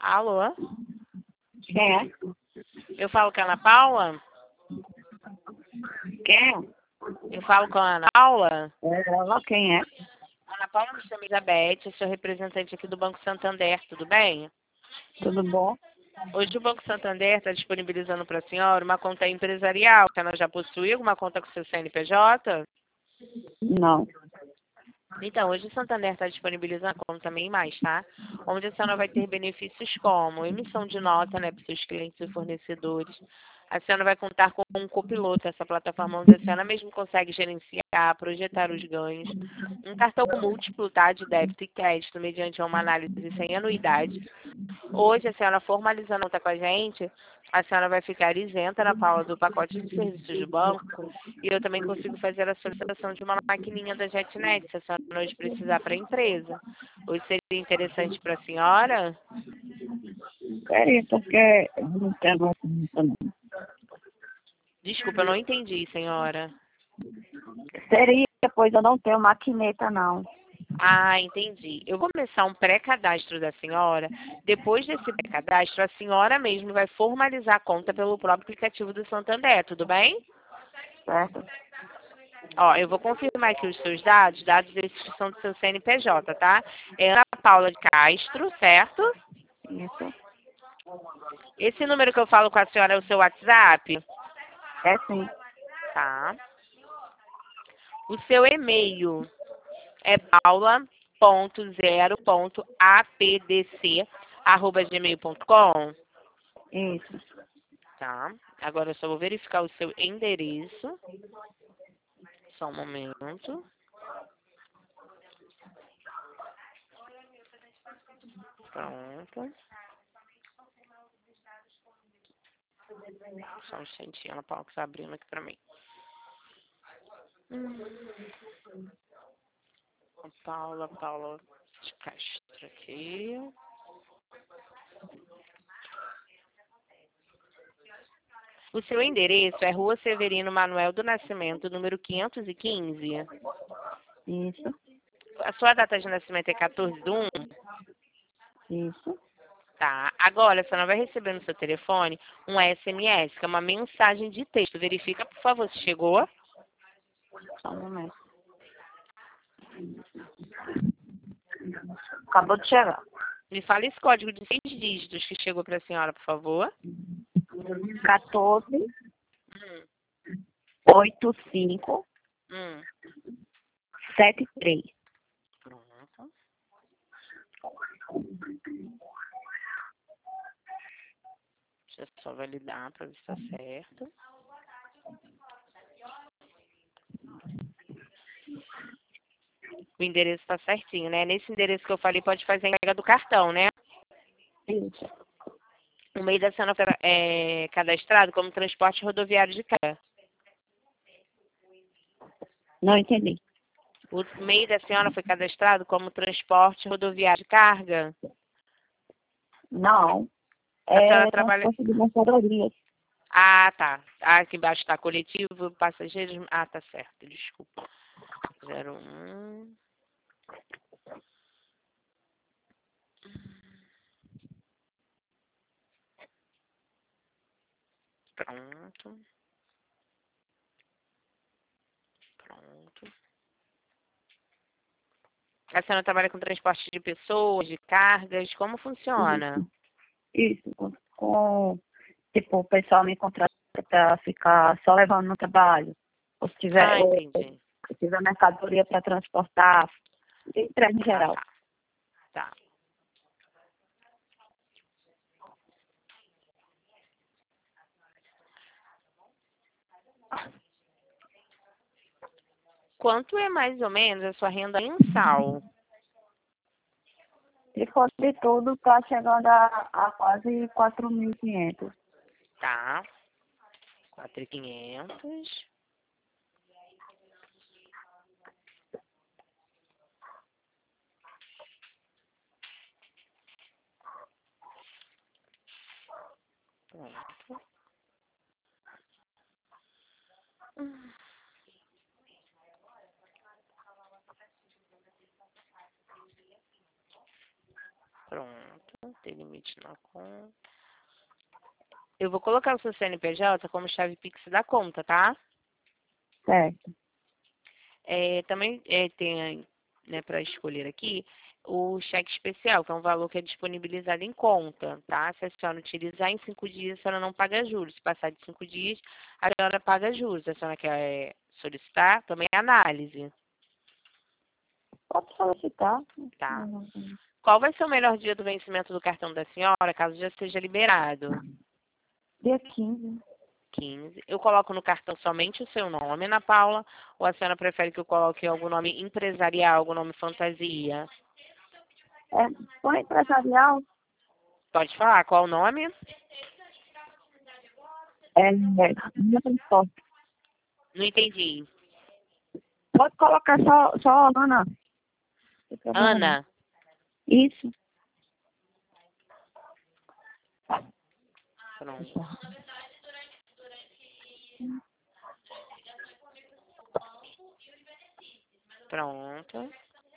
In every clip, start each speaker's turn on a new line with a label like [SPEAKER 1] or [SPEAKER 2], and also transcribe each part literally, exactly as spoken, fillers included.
[SPEAKER 1] Alô?
[SPEAKER 2] Quem é?
[SPEAKER 1] Eu falo com a Ana Paula?
[SPEAKER 2] Quem?
[SPEAKER 1] Eu falo com a Ana Paula?
[SPEAKER 2] É ela, quem é?
[SPEAKER 1] Ana Paula, me chama Elizabeth, eu sou representante aqui do Banco Santander, tudo bem?
[SPEAKER 2] Tudo bom?
[SPEAKER 1] Hoje o Banco Santander está disponibilizando para a senhora uma conta empresarial. A senhora já possui alguma conta com seu C N P J?
[SPEAKER 2] Não.
[SPEAKER 1] Então, hoje o Santander está disponibilizando a conta também mais, tá? Onde a senhora vai ter benefícios como emissão de nota, né, para seus clientes e fornecedores. A senhora vai contar com um copiloto, essa plataforma onde a senhora mesmo consegue gerenciar, projetar os ganhos. Um cartão múltiplo, tá, de débito e crédito, mediante uma análise sem anuidade. Hoje, a senhora formalizando a conta com a gente, a senhora vai ficar isenta na Paula do pacote de serviços do banco e eu também consigo fazer a solicitação de uma maquininha da JetNet, se a senhora hoje precisar para a empresa. Hoje seria interessante para a senhora?
[SPEAKER 2] Queria, porque eu não tenho conta, não.
[SPEAKER 1] Desculpa, eu não entendi, senhora.
[SPEAKER 2] Seria, pois eu não tenho maquineta, não.
[SPEAKER 1] Ah, entendi. Eu vou começar um pré-cadastro da senhora. Depois desse pré-cadastro, a senhora mesmo vai formalizar a conta pelo próprio aplicativo do Santander, tudo bem?
[SPEAKER 2] Certo?
[SPEAKER 1] Ó, eu vou confirmar aqui os seus dados, dados esses que são do seu C N P J, tá? É Ana Paula de Castro, certo?
[SPEAKER 2] Isso.
[SPEAKER 1] Esse número que eu falo com a senhora é o seu WhatsApp?
[SPEAKER 2] É sim.
[SPEAKER 1] Tá. O seu e-mail é paula ponto zero ponto a p d c arroba gmail ponto com?
[SPEAKER 2] Isso.
[SPEAKER 1] Tá. Agora eu só vou verificar o seu endereço. Só um momento. Pronto. Só um instantinho, Ana Paula, que está abrindo aqui pra mim. Hum. Paula, Paula de Castro aqui. O seu endereço é Rua Severino Manuel do Nascimento, número quinhentos e quinze.
[SPEAKER 2] Isso.
[SPEAKER 1] A sua data de nascimento é quatorze de um?
[SPEAKER 2] Isso.
[SPEAKER 1] Tá. Agora, a senhora vai receber no seu telefone um S M S, que é uma mensagem de texto. Verifica, por favor, se chegou.
[SPEAKER 2] Só um momento. Acabou de chegar.
[SPEAKER 1] Me fala esse código de seis dígitos que chegou para a senhora, por favor.
[SPEAKER 2] quatorze,
[SPEAKER 1] Hum,
[SPEAKER 2] oitenta e cinco,
[SPEAKER 1] hum.
[SPEAKER 2] setenta e três.
[SPEAKER 1] Pronto. Deixa eu só validar para ver se está certo. O endereço está certinho, né? Nesse endereço que eu falei, pode fazer a entrega do cartão, né?
[SPEAKER 2] Isso.
[SPEAKER 1] O meio da senhora é cadastrado como transporte rodoviário de carga.
[SPEAKER 2] Não entendi.
[SPEAKER 1] O meio da senhora foi cadastrado como transporte rodoviário de carga.
[SPEAKER 2] Não.
[SPEAKER 1] A senhora
[SPEAKER 2] É
[SPEAKER 1] trabalha...
[SPEAKER 2] transporte de mercadorias.
[SPEAKER 1] Ah, tá. Ah, aqui embaixo está coletivo, passageiros... Ah, tá certo, desculpa. zero um... Pronto. Pronto. A senhora trabalha com transporte de pessoas, de cargas, como funciona?
[SPEAKER 2] Isso. Com, com tipo, o pessoal me contrata para ficar só levando no trabalho. Ou se tiver,
[SPEAKER 1] Ah,
[SPEAKER 2] ou,
[SPEAKER 1] entendi.
[SPEAKER 2] se tiver mercadoria para transportar, entrega em
[SPEAKER 1] Ah,
[SPEAKER 2] geral.
[SPEAKER 1] tá. Tá. Quanto é mais ou menos a sua renda mensal?
[SPEAKER 2] Se for de tudo, tá chegando a, a quase quatro mil e quinhentos.
[SPEAKER 1] Tá. quatro mil e quinhentos. Pronto. Hum. Pronto. Tem limite na conta. Eu vou colocar o seu C N P J como chave Pix da conta, tá?
[SPEAKER 2] Certo.
[SPEAKER 1] É, também é, tem, né, para escolher aqui, o cheque especial, que é um valor que é disponibilizado em conta, tá? Se a senhora utilizar em cinco dias, a senhora não paga juros. Se passar de cinco dias, a senhora paga juros. A senhora quer solicitar também é análise,
[SPEAKER 2] Pode solicitar.
[SPEAKER 1] tá? Qual vai ser o melhor dia do vencimento do cartão da senhora, caso já seja liberado?
[SPEAKER 2] Dia quinze.
[SPEAKER 1] quinze. Eu coloco no cartão somente o seu nome, Ana Paula, ou a senhora prefere que eu coloque algum nome empresarial, algum nome fantasia?
[SPEAKER 2] É, põe empresarial.
[SPEAKER 1] Pode falar, qual o nome?
[SPEAKER 2] É, é, Minha Transporte.
[SPEAKER 1] Não entendi.
[SPEAKER 2] Pode colocar só, só Ana. Não tem problema não.
[SPEAKER 1] Ana.
[SPEAKER 2] Isso.
[SPEAKER 1] Pronto. Pronto.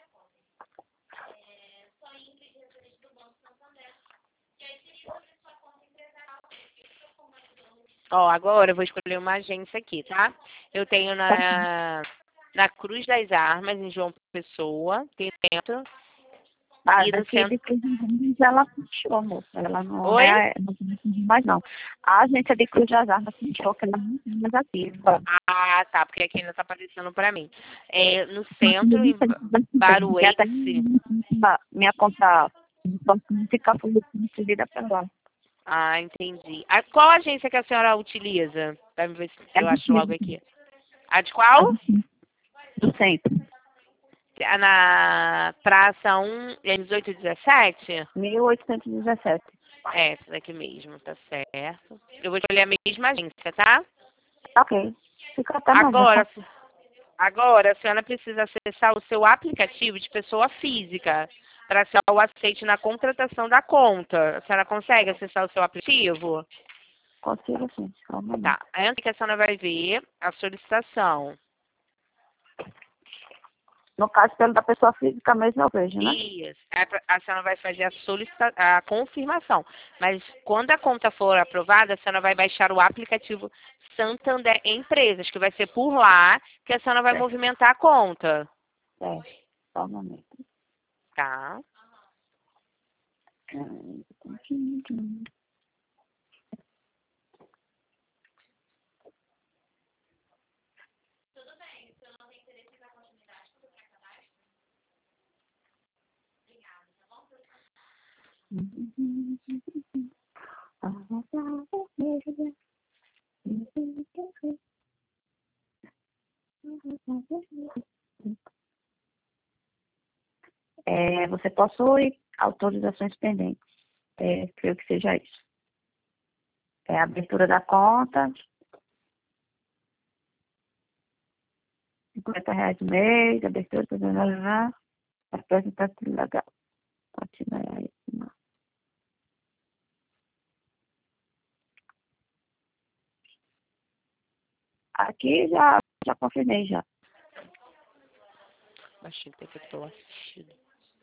[SPEAKER 1] Ó, agora eu vou escolher uma agência aqui, tá? Eu tenho na, na Cruz das Armas, em João Pessoa, tem dentro.
[SPEAKER 2] A
[SPEAKER 1] E no
[SPEAKER 2] daqui de
[SPEAKER 1] centro.
[SPEAKER 2] Cruz das Armas, ela fechou, moça. Ela não
[SPEAKER 1] Oi?
[SPEAKER 2] é, não tem mais não. A agência de Cruz das Armas fechou, que ela não tem mais ativa.
[SPEAKER 1] Ah, tá, porque aqui ainda tá aparecendo pra mim. É, no centro, em Ba-
[SPEAKER 2] Que até
[SPEAKER 1] Barueri.
[SPEAKER 2] minha conta ficar transferida para lá.
[SPEAKER 1] Ah, entendi. A, qual agência que a senhora utiliza? Pra me ver se
[SPEAKER 2] É
[SPEAKER 1] eu
[SPEAKER 2] do
[SPEAKER 1] acho logo
[SPEAKER 2] centro.
[SPEAKER 1] aqui. A de qual?
[SPEAKER 2] Do centro.
[SPEAKER 1] É na Praça um, é dezoito e dezessete?
[SPEAKER 2] mil oitocentos e dezessete.
[SPEAKER 1] É, essa daqui mesmo, tá certo. Eu vou escolher a mesma agência, tá?
[SPEAKER 2] Ok. Fica até mais.
[SPEAKER 1] Agora, agora a senhora precisa acessar o seu aplicativo de pessoa física para ser o aceite na contratação da conta. A senhora consegue acessar o seu aplicativo?
[SPEAKER 2] Consigo sim. Calma aí.
[SPEAKER 1] Tá. Antes que a senhora vai ver a solicitação.
[SPEAKER 2] No caso, pelo da pessoa física mesmo, eu vejo, né?
[SPEAKER 1] Isso. A a senhora vai fazer a, solicita a confirmação. Mas quando a conta for aprovada, a senhora vai baixar o aplicativo Santander Empresas, que vai ser por lá que a senhora vai
[SPEAKER 2] É.
[SPEAKER 1] movimentar a conta.
[SPEAKER 2] É. Só um momento.
[SPEAKER 1] Tá?
[SPEAKER 2] É, você possui autorizações pendentes. É, creio que seja isso. É a abertura da conta, cinquenta reais no mês, abertura, apresentação legal. Continuar aí. Aqui já, já confirmei já.
[SPEAKER 1] Achei que eu tô assistindo.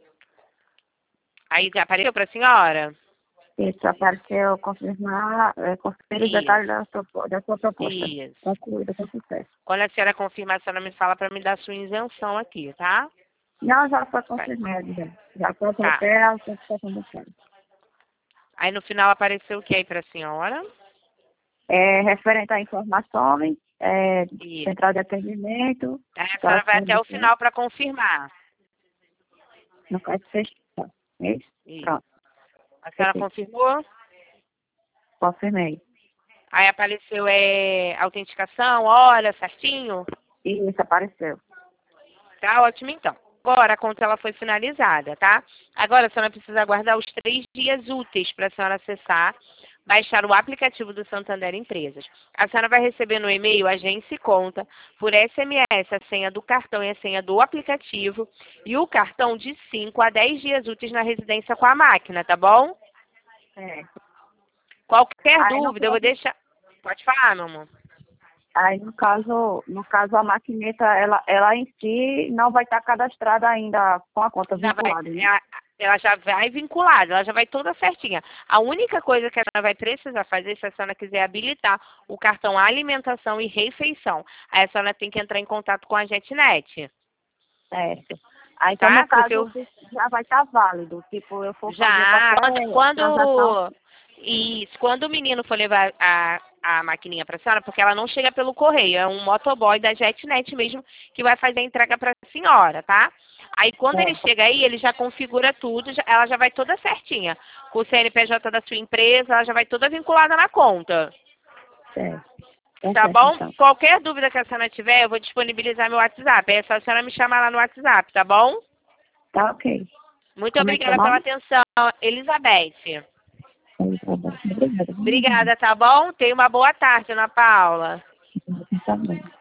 [SPEAKER 1] Aí já apareceu para a senhora?
[SPEAKER 2] Isso, apareceu confirmar, é, conferir os
[SPEAKER 1] Isso.
[SPEAKER 2] detalhes da sua, da sua proposta.
[SPEAKER 1] Isso.
[SPEAKER 2] Concluída com sucesso.
[SPEAKER 1] Quando a senhora confirmar, a senhora me fala para me dar sua isenção aqui, tá?
[SPEAKER 2] Não, já foi confirmado já. Já foi para o
[SPEAKER 1] Tá.
[SPEAKER 2] hotel, satisfação do hotel.
[SPEAKER 1] Aí no final apareceu o que aí para a senhora?
[SPEAKER 2] É, referente a informações, é,
[SPEAKER 1] Isso.
[SPEAKER 2] central de atendimento,
[SPEAKER 1] Aí a senhora vai até o
[SPEAKER 2] situação,
[SPEAKER 1] final para confirmar.
[SPEAKER 2] no caso de sexta. É isso?
[SPEAKER 1] Isso.
[SPEAKER 2] Pronto,
[SPEAKER 1] A senhora
[SPEAKER 2] perfeito.
[SPEAKER 1] confirmou?
[SPEAKER 2] Confirmei.
[SPEAKER 1] Aí apareceu é, autenticação, hora, certinho?
[SPEAKER 2] E isso apareceu.
[SPEAKER 1] Tá ótimo então. Agora a conta ela foi finalizada, tá? Agora a senhora precisa aguardar os três dias úteis para a senhora acessar, baixar o aplicativo do Santander Empresas. A senhora vai receber no e-mail agência e conta, por S M S, a senha do cartão e a senha do aplicativo, e o cartão de cinco a dez dias úteis na residência com a máquina, tá bom?
[SPEAKER 2] É.
[SPEAKER 1] Qualquer
[SPEAKER 2] Aí, no
[SPEAKER 1] dúvida, eu vou
[SPEAKER 2] caso,
[SPEAKER 1] deixar... Pode falar, meu amor.
[SPEAKER 2] aí, no caso, no caso, a maquineta, ela, ela em si não vai estar cadastrada ainda com a conta
[SPEAKER 1] Já vai,
[SPEAKER 2] vinculada, né?
[SPEAKER 1] ela, Ela já vai vinculada, ela já vai toda certinha. A única coisa que ela vai precisar fazer, se a senhora quiser habilitar o cartão alimentação e refeição, aí a senhora tem que entrar em contato com a JetNet.
[SPEAKER 2] Certo. Aí, então,
[SPEAKER 1] Tá?
[SPEAKER 2] no caso,
[SPEAKER 1] Porque
[SPEAKER 2] já vai estar válido. Tipo, eu for fazer
[SPEAKER 1] já,
[SPEAKER 2] qualquer
[SPEAKER 1] quando,
[SPEAKER 2] transação.
[SPEAKER 1] quando, isso, quando o menino for levar a, a maquininha para a senhora, porque ela não chega pelo correio, é um motoboy da JetNet mesmo que vai fazer a entrega para a senhora, tá? Aí quando ele
[SPEAKER 2] Certo.
[SPEAKER 1] chega aí, ele já configura tudo, já- ela já vai toda certinha. Com o C N P J da sua empresa, ela já vai toda vinculada na conta.
[SPEAKER 2] Certo. Tá
[SPEAKER 1] Tá
[SPEAKER 2] certo,
[SPEAKER 1] bom?
[SPEAKER 2] então.
[SPEAKER 1] Qualquer dúvida que a senhora tiver, eu vou disponibilizar meu WhatsApp. É só a senhora me chamar lá no WhatsApp, tá bom?
[SPEAKER 2] Tá ok.
[SPEAKER 1] Muito
[SPEAKER 2] Como é que é o
[SPEAKER 1] obrigada pela
[SPEAKER 2] nome?
[SPEAKER 1] atenção, Elizabeth.
[SPEAKER 2] Obrigada.
[SPEAKER 1] Obrigada, tá bom? Tenha uma boa tarde, Ana Paula.
[SPEAKER 2] Também.